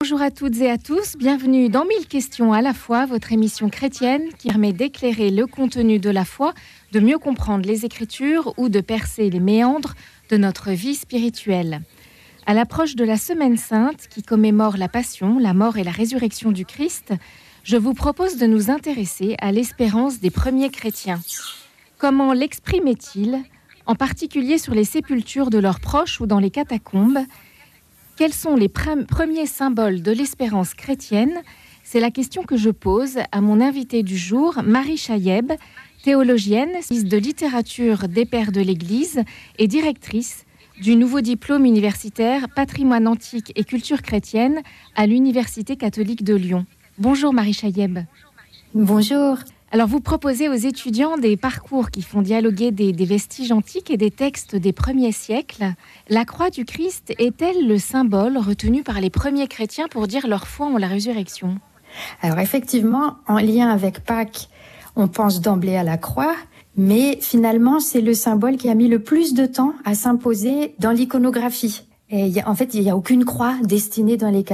Bonjour à toutes et à tous, bienvenue dans 1000 questions à la fois, votre émission chrétienne qui permet d'éclairer le contenu de la foi, de mieux comprendre les Écritures ou de percer les méandres de notre vie spirituelle. À l'approche de la Semaine Sainte qui commémore la Passion, la mort et la résurrection du Christ, je vous propose de nous intéresser à l'espérance des premiers chrétiens. Comment l'exprimaient-ils, en particulier sur les sépultures de leurs proches ou dans les catacombes? Quels sont les premiers symboles de l'espérance chrétienne? C'est la question que je pose à mon invitée du jour, Marie Chayeb, théologienne, spécialiste de littérature des Pères de l'Église et directrice du nouveau diplôme universitaire Patrimoine antique et culture chrétienne à l'Université catholique de Lyon. Bonjour Marie Chayeb. Bonjour. Alors vous proposez aux étudiants des parcours qui font dialoguer des vestiges antiques et des textes des premiers siècles. La croix du Christ est-elle le symbole retenu par les premiers chrétiens pour dire leur foi en la résurrection? Alors effectivement, en lien avec Pâques, on pense d'emblée à la croix, mais finalement c'est le symbole qui a mis le plus de temps à s'imposer dans l'iconographie. Et il y a aucune croix dessinée dans les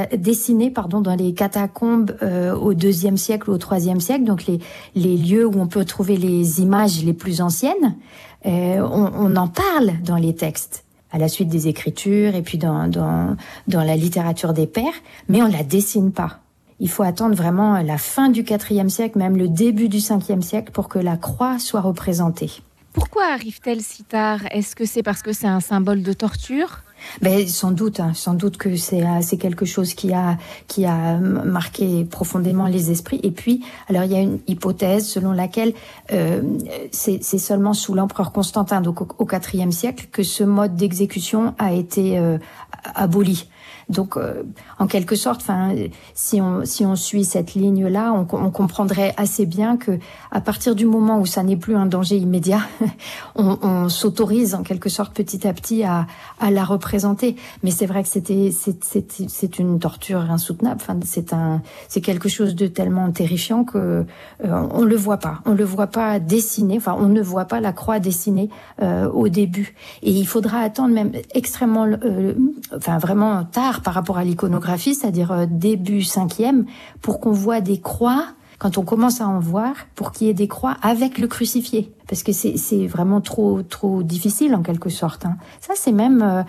catacombes au IIe siècle ou au IIIe siècle, donc les lieux où on peut trouver les images les plus anciennes. On en parle dans les textes, à la suite des Écritures et puis dans la littérature des Pères, mais on la dessine pas. Il faut attendre vraiment la fin du IVe siècle, même le début du Ve siècle, pour que la croix soit représentée. Pourquoi arrive-t-elle si tard? Est-ce que c'est parce que c'est un symbole de torture? Sans doute que c'est quelque chose qui a marqué profondément les esprits. Et puis, alors il y a une hypothèse selon laquelle c'est seulement sous l'empereur Constantin, donc au IVe siècle, que ce mode d'exécution a été aboli. Donc, en quelque sorte, si on suit cette ligne-là, on comprendrait assez bien que à partir du moment où ça n'est plus un danger immédiat, on s'autorise en quelque sorte petit à petit à la représenter. Mais c'est vrai que c'est une torture insoutenable. C'est quelque chose de tellement terrifiant que on le voit pas dessiné. On ne voit pas la croix dessinée au début. Et il faudra attendre même extrêmement, vraiment tard par rapport à l'iconographie, c'est-à-dire début 5e, pour qu'on voit des croix, quand on commence à en voir, pour qu'il y ait des croix avec le crucifié. Parce que c'est vraiment trop difficile en quelque sorte. Ça, c'est même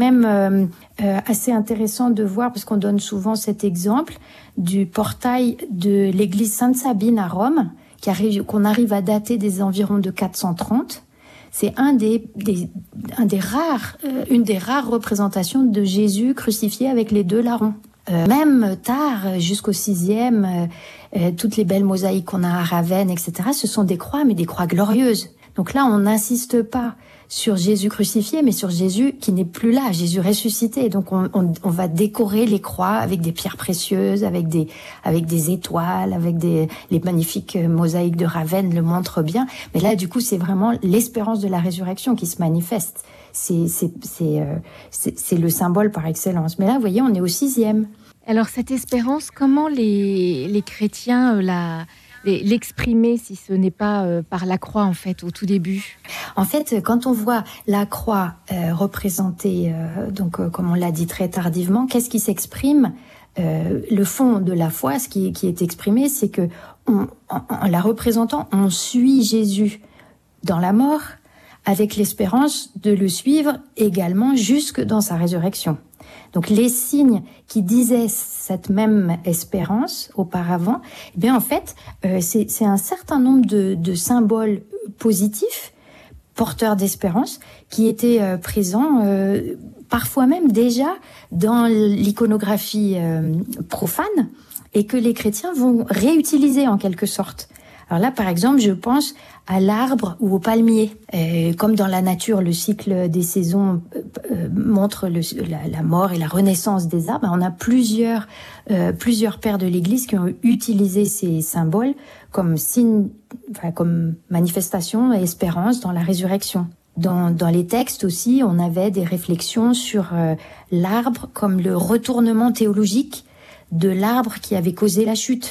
assez intéressant de voir, parce qu'on donne souvent cet exemple du portail de l'église Sainte-Sabine à Rome, qu'on arrive à dater des environs de 430. C'est une des rares représentations de Jésus crucifié avec les deux larrons. Même tard, jusqu'au 6e, toutes les belles mosaïques qu'on a à Ravenne, etc., ce sont des croix, mais des croix glorieuses. Donc là, on n'insiste pas sur Jésus crucifié, mais sur Jésus qui n'est plus là, Jésus ressuscité. Donc on va décorer les croix avec des pierres précieuses, avec des étoiles, les magnifiques mosaïques de Ravenne le montrent bien. Mais là, du coup, c'est vraiment l'espérance de la résurrection qui se manifeste. C'est le symbole par excellence. Mais là, vous voyez, on est au 6e. Alors cette espérance, comment les chrétiens l'exprimer si ce n'est pas par la croix en fait au tout début? En fait, quand on voit la croix représentée, comme on l'a dit très tardivement, qu'est-ce qui s'exprime? Le fond de la foi, ce qui est exprimé, c'est que en la représentant, on suit Jésus dans la mort avec l'espérance de le suivre également jusque dans sa résurrection. Donc les signes qui disaient cette même espérance auparavant, en fait, c'est un certain nombre de symboles positifs, porteurs d'espérance, qui étaient présents parfois même déjà dans l'iconographie profane et que les chrétiens vont réutiliser en quelque sorte. Alors là, par exemple, je pense à l'arbre ou au palmier. Comme dans la nature, le cycle des saisons montre la mort et la renaissance des arbres. On a plusieurs pères de l'Église qui ont utilisé ces symboles comme signe, comme manifestation et espérance dans la résurrection. Dans les textes aussi, on avait des réflexions sur l'arbre comme le retournement théologique de l'arbre qui avait causé la chute.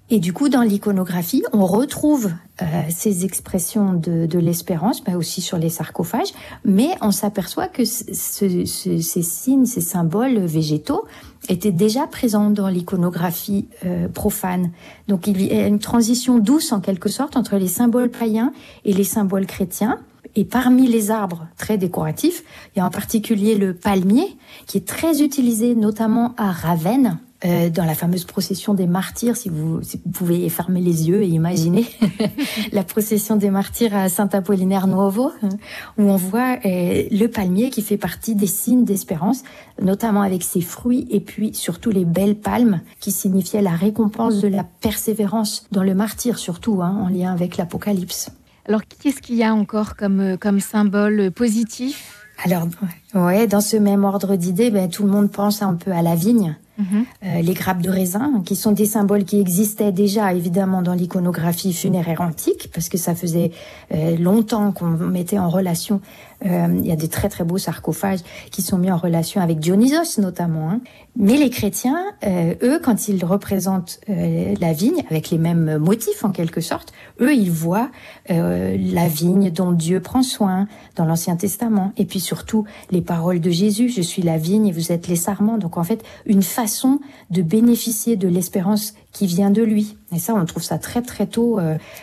Et du coup, dans l'iconographie, on retrouve ces expressions de l'espérance, mais aussi sur les sarcophages, mais on s'aperçoit que ces signes, ces symboles végétaux étaient déjà présents dans l'iconographie profane. Donc il y a une transition douce en quelque sorte entre les symboles païens et les symboles chrétiens. Et parmi les arbres très décoratifs, il y a en particulier le palmier, qui est très utilisé notamment à Ravenne, dans la fameuse procession des martyrs, si vous pouvez fermer les yeux et imaginer la procession des martyrs à Saint-Apollinaire Nuovo, où on voit le palmier qui fait partie des signes d'espérance, notamment avec ses fruits et puis surtout les belles palmes qui signifiaient la récompense de la persévérance dans le martyr, surtout en lien avec l'Apocalypse. Alors, qu'est-ce qu'il y a encore comme symbole positif ? Alors, ouais, dans ce même ordre d'idées, tout le monde pense un peu à la vigne. Les grappes de raisin, qui sont des symboles qui existaient déjà évidemment dans l'iconographie funéraire antique, parce que ça faisait longtemps qu'on mettait en relation. Il y a des très très beaux sarcophages qui sont mis en relation avec Dionysos notamment. Mais les chrétiens, eux, quand ils représentent la vigne, avec les mêmes motifs en quelque sorte, eux, ils voient la vigne dont Dieu prend soin dans l'Ancien Testament. Et puis surtout, les paroles de Jésus, « Je suis la vigne et vous êtes les sarments ». Donc en fait, une façon de bénéficier de l'espérance qui vient de lui. Et ça, on trouve ça très très tôt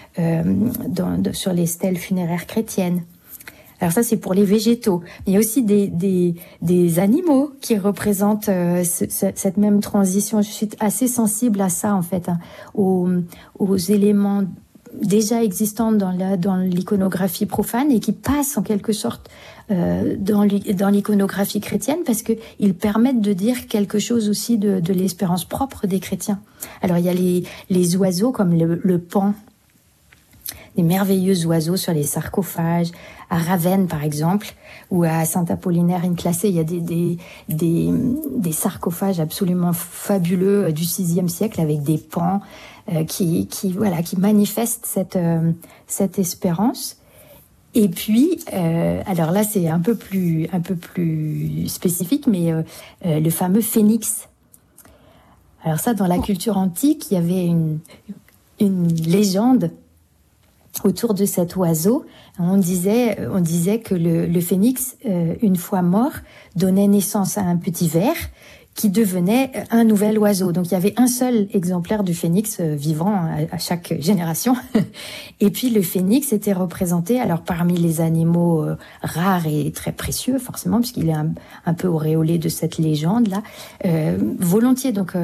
sur les stèles funéraires chrétiennes. Alors ça, c'est pour les végétaux. Il y a aussi des animaux qui représentent cette même transition. Je suis assez sensible à ça, en fait, aux éléments déjà existants dans l'iconographie profane et qui passent en quelque sorte dans l'iconographie chrétienne parce que ils permettent de dire quelque chose aussi de l'espérance propre des chrétiens. Alors il y a les oiseaux comme le paon, des merveilleux oiseaux sur les sarcophages. À Ravenne, par exemple, ou à Saint-Apollinaire Inclassé, il y a des sarcophages absolument fabuleux du VIe siècle avec des pans qui manifestent cette espérance. Et puis, alors là, c'est un peu plus spécifique, mais le fameux phénix. Alors ça, dans la culture antique, il y avait une légende autour de cet oiseau. On disait que le phénix, une fois mort, donnait naissance à un petit ver qui devenait un nouvel oiseau. Donc il y avait un seul exemplaire du phénix vivant à chaque génération. Et puis le phénix était représenté, alors parmi les animaux rares et très précieux, forcément, puisqu'il est un peu auréolé de cette légende-là, volontiers donc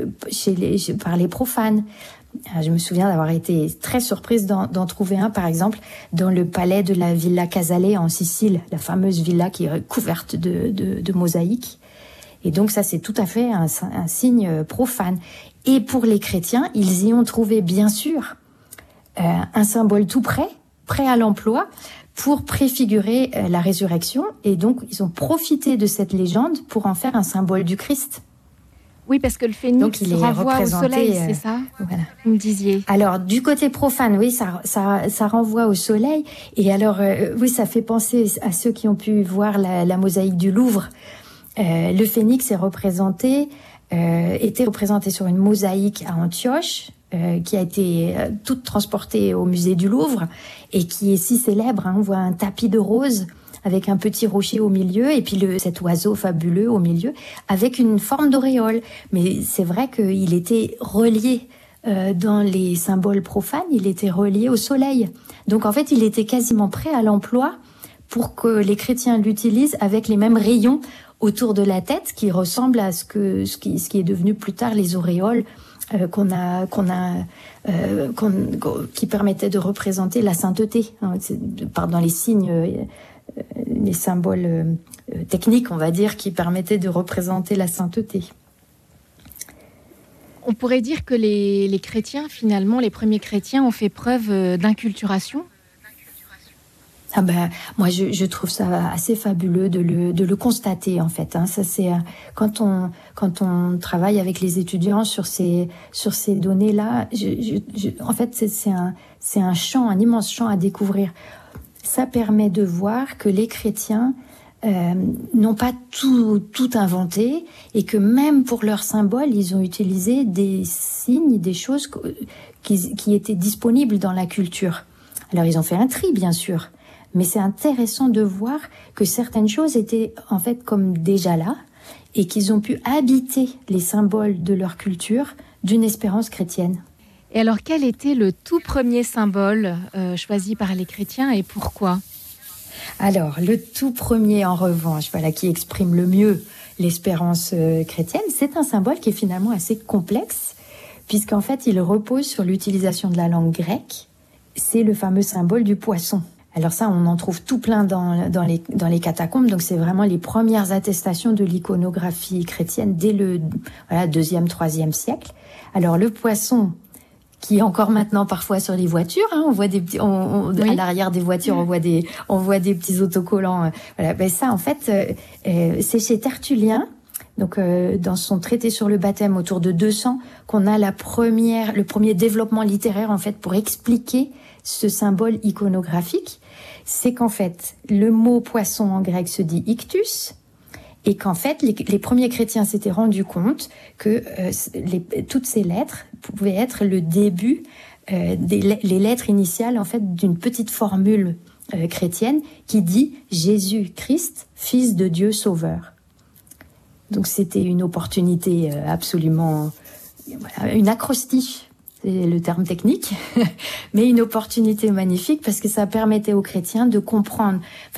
par les profanes. Je me souviens d'avoir été très surprise d'en trouver un, par exemple, dans le palais de la Villa Casale en Sicile, la fameuse villa qui est couverte de mosaïques. Et donc ça, c'est tout à fait un signe profane. Et pour les chrétiens, ils y ont trouvé, bien sûr, un symbole tout prêt à l'emploi, pour préfigurer la résurrection. Et donc, ils ont profité de cette légende pour en faire un symbole du Christ. Oui, parce que le phénix renvoie au soleil, c'est ça ? Voilà. Vous me disiez. Alors, du côté profane, oui, ça renvoie au soleil. Et alors, oui, ça fait penser à ceux qui ont pu voir la mosaïque du Louvre. Le phénix était représenté sur une mosaïque à Antioche, qui a été toute transportée au musée du Louvre et qui est si célèbre. On voit un tapis de roses avec un petit rocher au milieu et puis cet oiseau fabuleux au milieu avec une forme d'auréole. Mais c'est vrai qu'il était relié dans les symboles profanes, il était relié au soleil. Donc en fait, il était quasiment prêt à l'emploi pour que les chrétiens l'utilisent avec les mêmes rayons autour de la tête qui ressemblent à ce qui est devenu plus tard les auréoles qui permettaient de représenter la sainteté, dans les signes, les symboles techniques, on va dire, qui permettaient de représenter la sainteté. On pourrait dire que les chrétiens, finalement, les premiers chrétiens ont fait preuve d'inculturation. Moi, je trouve ça assez fabuleux de le constater, en fait. Ça, c'est quand on travaille avec les étudiants sur ces données-là. En fait, c'est un immense champ à découvrir. Ça permet de voir que les chrétiens n'ont pas tout inventé et que même pour leurs symboles, ils ont utilisé des signes, des choses qui étaient disponibles dans la culture. Alors ils ont fait un tri, bien sûr, mais c'est intéressant de voir que certaines choses étaient en fait comme déjà là et qu'ils ont pu habiter les symboles de leur culture d'une espérance chrétienne. Et alors, quel était le tout premier symbole choisi par les chrétiens et pourquoi ? Alors, le tout premier, en revanche, qui exprime le mieux l'espérance chrétienne, c'est un symbole qui est finalement assez complexe, puisqu'en fait, il repose sur l'utilisation de la langue grecque. C'est le fameux symbole du poisson. Alors ça, on en trouve tout plein dans les catacombes, donc c'est vraiment les premières attestations de l'iconographie chrétienne dès le 2e, 3e siècle. Alors, le poisson, qui est encore maintenant parfois sur les voitures, on voit des petits, oui. À l'arrière des voitures, on voit des petits autocollants. Ça, en fait, c'est chez Tertullien, donc dans son traité sur le baptême autour de 200, qu'on a le premier développement littéraire en fait pour expliquer ce symbole iconographique. C'est qu'en fait, le mot poisson en grec se dit ictus. Et qu'en fait, les premiers chrétiens s'étaient rendus compte que toutes ces lettres pouvaient être le début, les lettres initiales en fait d'une petite formule chrétienne qui dit Jésus-Christ, Fils de Dieu Sauveur. Donc c'était une opportunité absolument, une acrostiche. C'est le terme technique, mais une opportunité magnifique parce que ça permettait aux chrétiens de comprendre,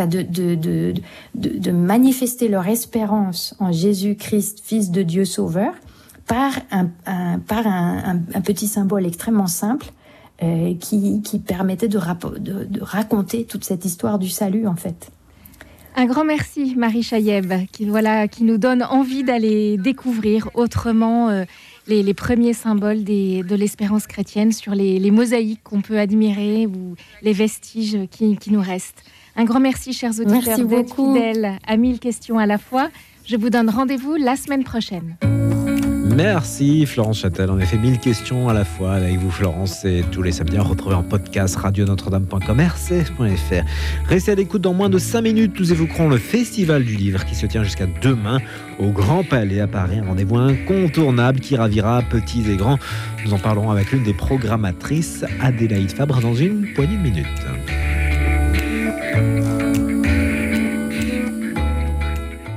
de manifester leur espérance en Jésus-Christ, Fils de Dieu Sauveur, par un petit symbole extrêmement simple qui permettait de raconter toute cette histoire du salut en fait. Un grand merci Marie Chayeb qui nous donne envie d'aller découvrir autrement les premiers symboles de l'espérance chrétienne sur les mosaïques qu'on peut admirer ou les vestiges qui nous restent. Un grand merci, chers auditeurs, d'être fidèles à 1000 questions à la fois. Je vous donne rendez-vous la semaine prochaine. Merci Florence Châtel. On a fait 1000 questions à la fois avec vous Florence. C'est tous les samedis à retrouver en podcast radionotre-dame.com, rcf.fr. Restez à l'écoute. Dans moins de 5 minutes, nous évoquerons le Festival du Livre qui se tient jusqu'à demain au Grand Palais à Paris. Un rendez-vous incontournable qui ravira petits et grands. Nous en parlerons avec l'une des programmatrices, Adélaïde Fabre, dans une poignée de minutes.